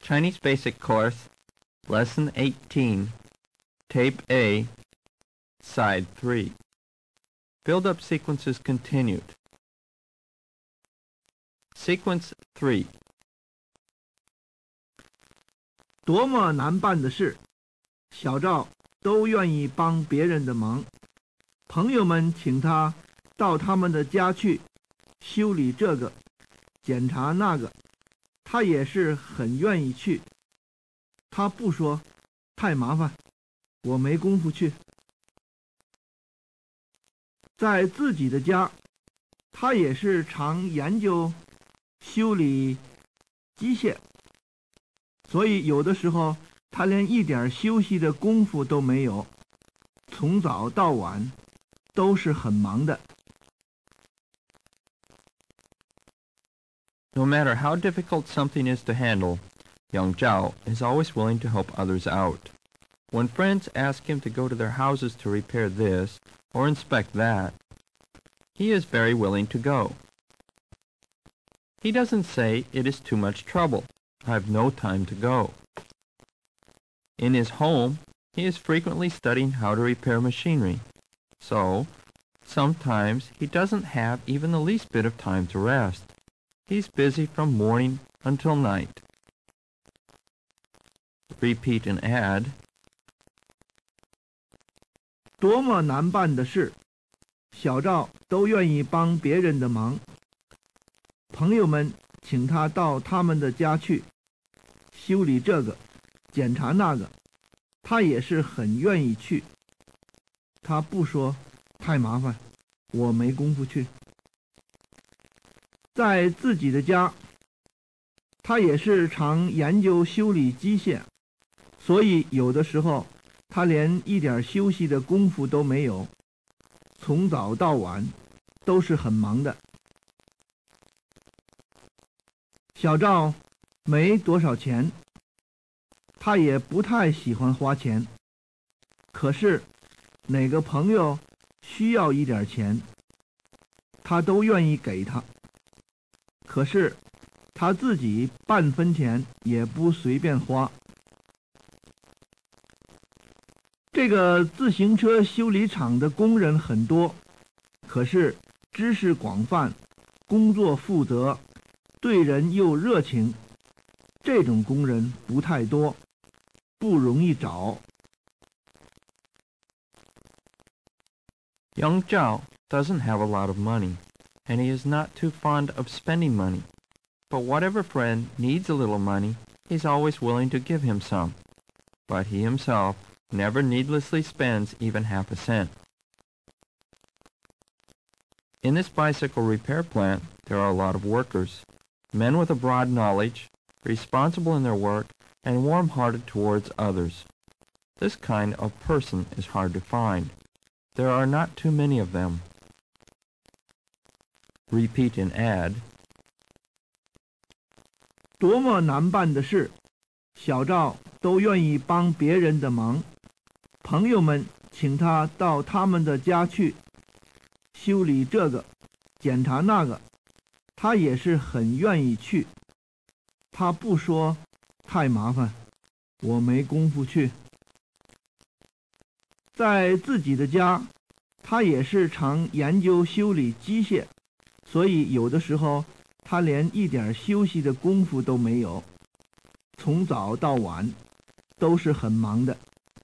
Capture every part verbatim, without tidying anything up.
Chinese Basic Course, Lesson eighteen, Tape A, Side three. Build-up sequences continued. Sequence three. 多么难办的事，小赵都愿意帮别人的忙。朋友们请他到他们的家去修理这个，检查那个，他也是很愿意去。他不说太麻烦，我没工夫去。在自己的家，他也是常研究修理机械，所以有的时候他连一点休息的功夫都没有，从早到晚都是很忙的。 No matter how difficult something is to handle, young Zhao is always willing to help others out. When friends ask him to go to their houses to repair this or inspect that, he is very willing to go. He doesn't say it is too much trouble. I have no time to go. In his home, he is frequently studying how to repair machinery, so sometimes he doesn't have even the least bit of time to rest. He's busy from morning until night. Repeat and add. 多么难办的事，小赵都愿意帮别人的忙。朋友们请他到他们的家去修理这个，检查那个，他也是很愿意去。他不说太麻烦，我没工夫去。在自己的家，他也是常研究修理机械，所以有的时候他连一点休息的功夫都没有，从早到晚都是很忙的。小赵没多少钱，他也不太喜欢花钱，可是哪个朋友需要一点钱，他都愿意给他。可是他自己半分钱也不随便花。这个自行车修理厂的工人很多，可是知识广泛，工作负责，对人又热情，这种工人不太多，不容易找。 Young Zhao doesn't have a lot of money, and he is not too fond of spending money. But whatever friend needs a little money, he's always willing to give him some. But he himself never needlessly spends even half a cent. In this bicycle repair plant, there are a lot of workers, men with a broad knowledge, responsible in their work, and warm-hearted towards others. This kind of person is hard to find. There are not too many of them. Repeat and add. 多么难办的事，小赵都愿意帮别人的忙。朋友们请他到他们的家去修理这个，检查那个，他也是很愿意去。他不说太麻烦，我没工夫去。在自己的家，他也是常研究修理机械，所以有的时候他连一点休息的功夫都没有，从早到晚都是很忙的。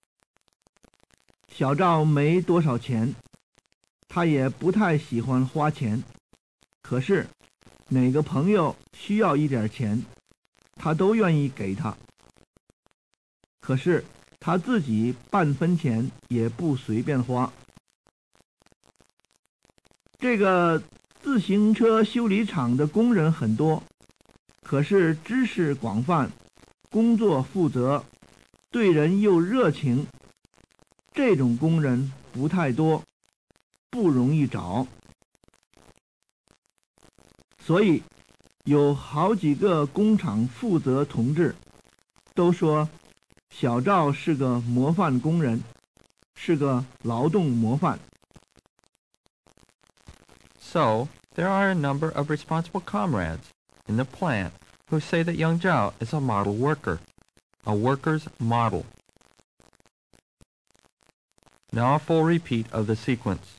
小赵没多少钱，他也不太喜欢花钱，可是哪个朋友需要一点钱，他都愿意给他。可是他自己半分钱也不随便花。这个自行车修理厂的工人很多，可是知识广泛，工作负责，对人又热情，这种工人不太多，不容易找。所以有好几个工厂负责同志都说小赵是个模范工人，是个劳动模范。 So, there are a number of responsible comrades in the plant who say that young Zhao is a model worker, a worker's model. Now a full repeat of the sequence.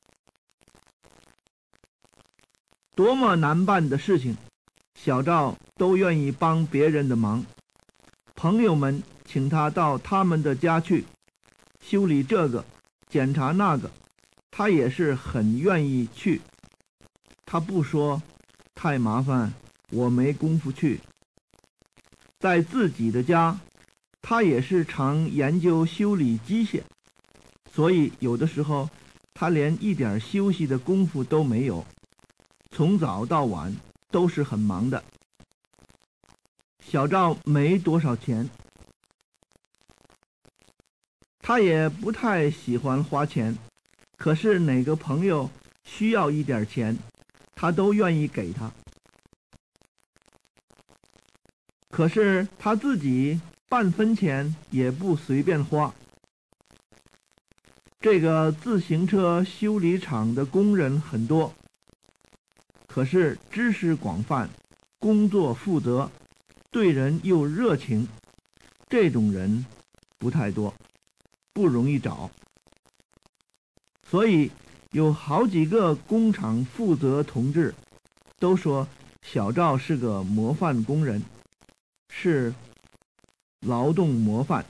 多么难办的事情，小赵都愿意帮别人的忙。朋友们请他到他们的家去，修理这个，检查那个，他也是很愿意去。他不说太麻烦，我没工夫去。在自己的家，他也是常研究修理机械，所以有的时候他连一点休息的功夫都没有，从早到晚都是很忙的。小赵没多少钱，他也不太喜欢花钱，可是哪个朋友需要一点钱，他都愿意给他。可是他自己半分钱也不随便花。这个自行车修理厂的工人很多，可是知识广泛，工作负责，对人又热情，这种人不太多，不容易找。所以有好几个工厂负责同志都说小赵是个模范工人，是劳动模范。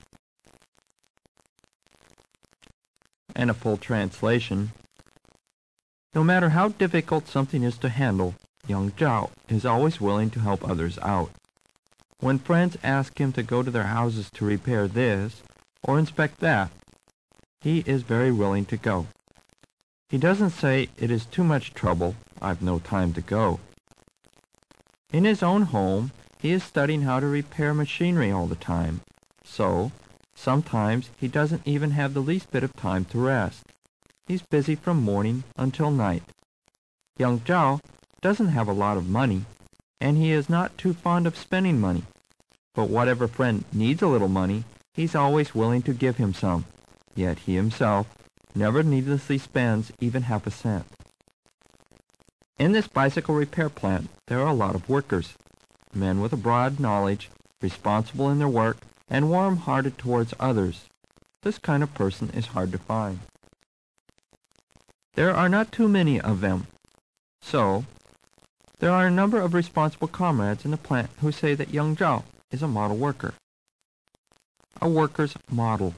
And a full translation. No matter how difficult something is to handle, young Zhao is always willing to help others out. When friends ask him to go to their houses to repair this or inspect that, he is very willing to go. He doesn't say, "It is too much trouble, I've no time to go." In his own home, he is studying how to repair machinery all the time, so sometimes he doesn't even have the least bit of time to rest. He's busy from morning until night. Young Zhao doesn't have a lot of money, and he is not too fond of spending money. But whatever friend needs a little money, he's always willing to give him some. Yet he himself never needlessly spends even half a cent. In this bicycle repair plant, there are a lot of workers, men with a broad knowledge, responsible in their work, and warm-hearted towards others. This kind of person is hard to find. There are not too many of them. So, there are a number of responsible comrades in the plant who say that young Zhao is a model worker. A worker's model.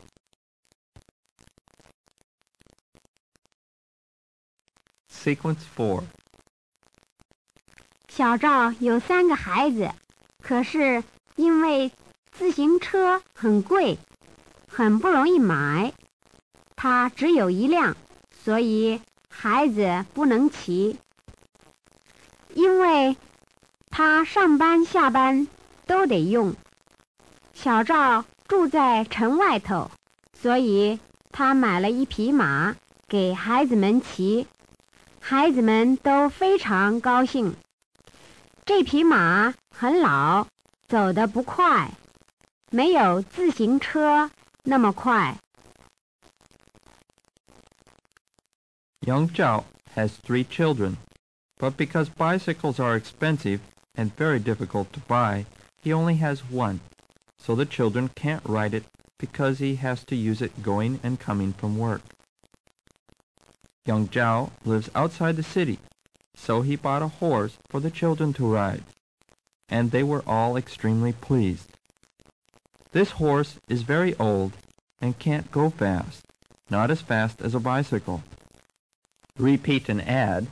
Sequence four. 小赵有三个孩子，可是因为自行车很贵，很不容易买，他只有一辆，所以孩子不能骑。因为他上班下班都得用。小赵住在城外头，所以他买了一匹马给孩子们骑，孩子们都非常高兴。这匹马很老，走得不快，没有自行车那么快。 Young Zhao has three children, but because bicycles are expensive and very difficult to buy, he only has one, so the children can't ride it because he has to use it going and coming from work. Young Zhao lives outside the city, so he bought a horse for the children to ride, and they were all extremely pleased. This horse is very old and can't go fast, not as fast as a bicycle. Repeat and add.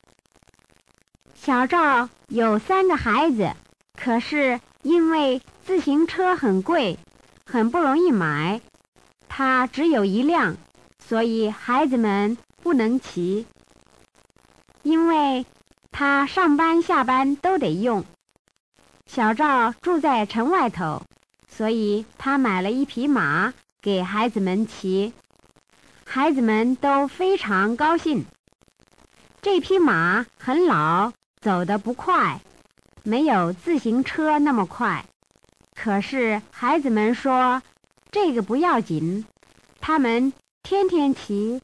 小赵有三个孩子，可是因为自行车很贵，很不容易买，他只有一辆，所以孩子们不能骑。因为他上班下班都得用。小赵住在城外头，所以他买了一匹马给孩子们骑，孩子们都非常高兴。这匹马很老，走得不快，没有自行车那么快。可是孩子们说，这个不要紧，他们天天骑，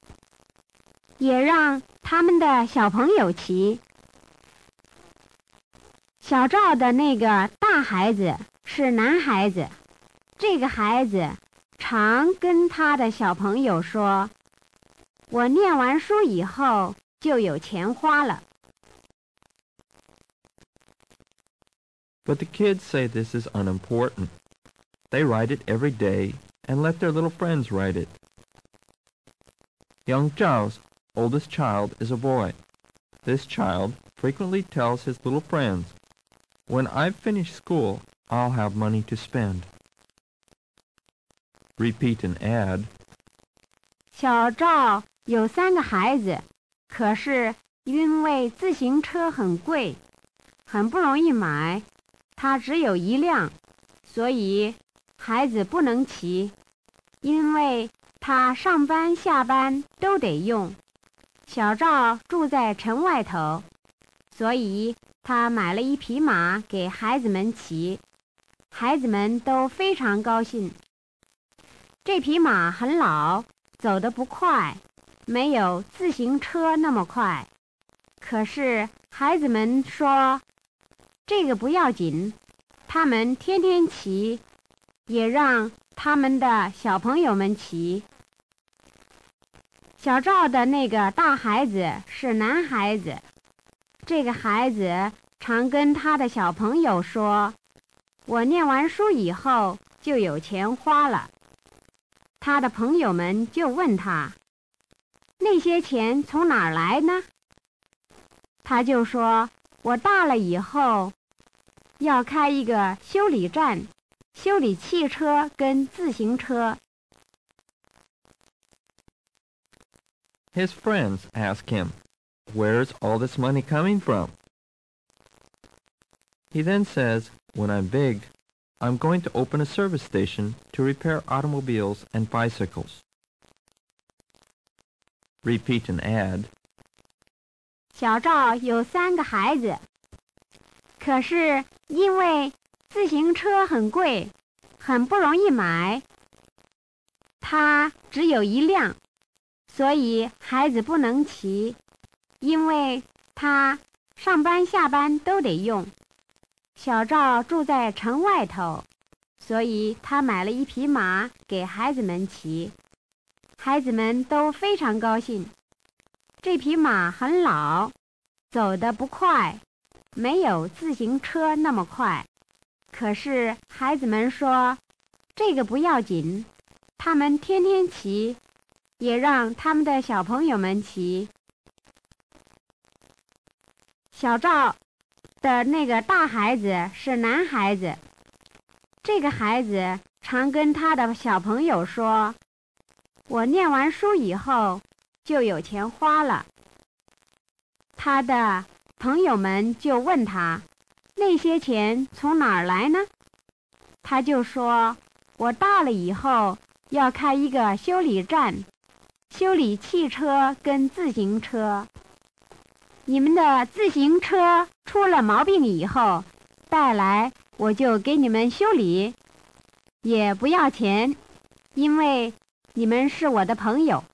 也让他们的小朋友骑。 小赵的那个大孩子是男孩子，这个孩子常跟他的小朋友说，我念完书以后就有钱花了。 But the kids say this is unimportant. They write it every day and let their little friends write it. Young Zhao's oldest child is a boy. This child frequently tells his little friends, when I've finished school, I'll have money to spend. Repeat and add. 小赵有三个孩子，可是因为自行车很贵，很不容易买，他只有一辆，所以孩子不能骑，因为他上班下班都得用。小赵住在城外头，所以他买了一匹马给孩子们骑，孩子们都非常高兴。这匹马很老，走得不快，没有自行车那么快。可是孩子们说，这个不要紧，他们天天骑，也让他们的小朋友们骑。小赵的那个大孩子是男孩子，这个孩子常跟他的小朋友说，我念完书以后就有钱花了。他的朋友们就问他，那些钱从哪儿来呢？他就说，我大了以后要开一个修理站，修理汽车跟自行车。 His friends ask him, where's all this money coming from? He then says, when I'm big, I'm going to open a service station to repair automobiles and bicycles. Repeat and add. 小赵有三个孩子，可是因为自行车很贵，很不容易买，他只有一辆，所以孩子不能骑，因为他上班下班都得用。小赵住在城外头，所以他买了一匹马给孩子们骑，孩子们都非常高兴。这匹马很老，走得不快，没有自行车那么快。可是孩子们说，这个不要紧，他们天天骑，也让他们的小朋友们骑。小赵的那个大孩子是男孩子，这个孩子常跟他的小朋友说，我念完书以后就有钱花了。他的朋友们就问他，那些钱从哪儿来呢？他就说，我大了以后要开一个修理站，修理汽车跟自行车。你们的自行车出了毛病以后带来，我就给你们修理，也不要钱，因为你们是我的朋友。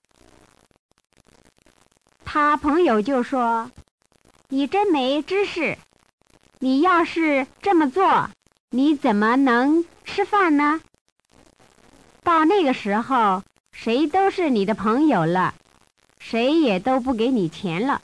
他朋友就说，你真没知识，你要是这么做，你怎么能吃饭呢？到那个时候，谁都是你的朋友了，谁也都不给你钱了。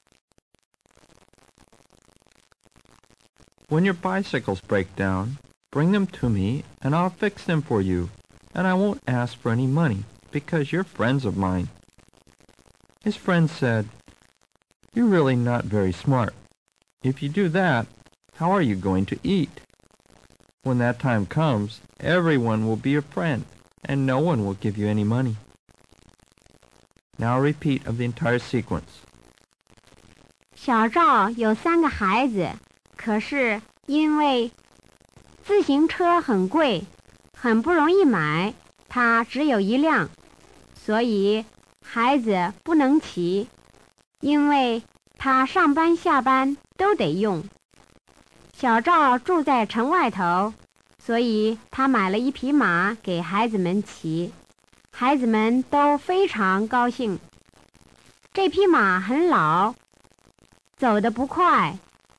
When your bicycles break down, bring them to me and I'll fix them for you, and I won't ask for any money because you're friends of mine. His friend said, you're really not very smart. If you do that, how are you going to eat? When that time comes, everyone will be your friend, and no one will give you any money. Now a repeat of the entire sequence. 小赵有三个孩子，可是因为自行车很贵，很不容易买，他只有一辆，所以孩子不能骑，因为他上班下班都得用。小赵住在城外头，所以他买了一匹马给孩子们骑，孩子们都非常高兴。这匹马很老，走得不快，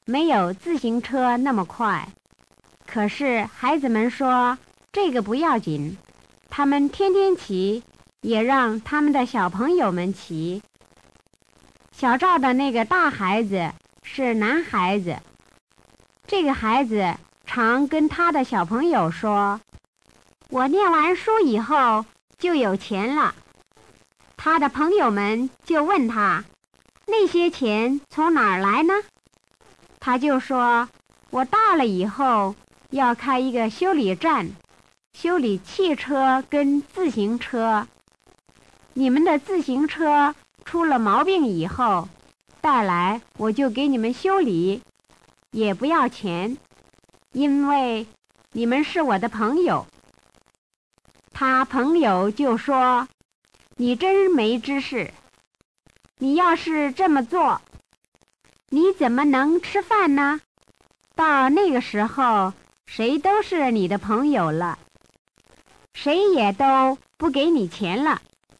没有自行车那么快。可是孩子们说这个不要紧，他们天天骑，也让他们的小朋友们骑。小赵的那个大孩子是男孩子，这个孩子常跟他的小朋友说，我念完书以后就有钱了。他的朋友们就问他，那些钱从哪儿来呢？他就说，我大了以后要开一个修理站，修理汽车跟自行车。你们的自行车出了毛病以后带来，我就给你们修理，也不要钱，因为你们是我的朋友。他朋友就说，你真没知识，你要是这么做，你怎么能吃饭呢？到那个时候，谁都是你的朋友了，谁也都不给你钱了。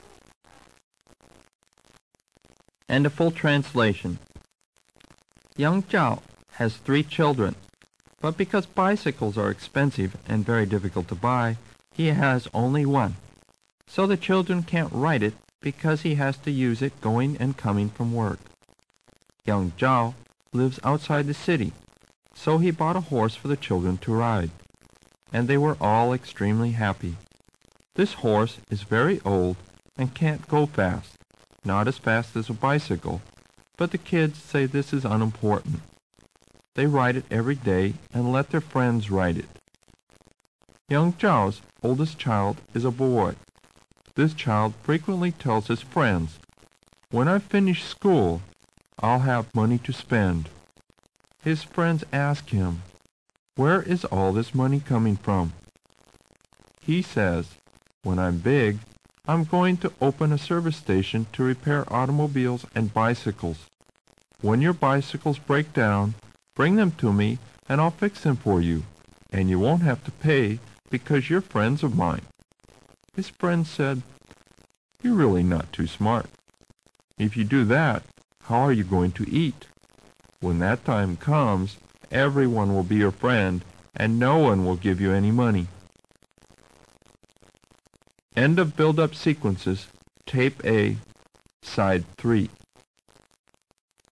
And a full translation. Young Zhao has three children, but because bicycles are expensive and very difficult to buy, he has only one. So the children can't ride it because he has to use it going and coming from work. Young Zhao lives outside the city, so he bought a horse for the children to ride, and they were all extremely happy. This horse is very old and can't go fast. Not as fast as a bicycle, but the kids say this is unimportant. They ride it every day and let their friends ride it. Young Zhao's oldest child is a boy. This child frequently tells his friends, when I finish school, I'll have money to spend. His friends ask him, where is all this money coming from? He says, when I'm big, I'm going to open a service station to repair automobiles and bicycles. When your bicycles break down, bring them to me and I'll fix them for you, and you won't have to pay because you're friends of mine. His friends said, you're really not too smart. If you do that, how are you going to eat? When that time comes, everyone will be your friend and no one will give you any money. End of build-up sequences, Tape A, Side three.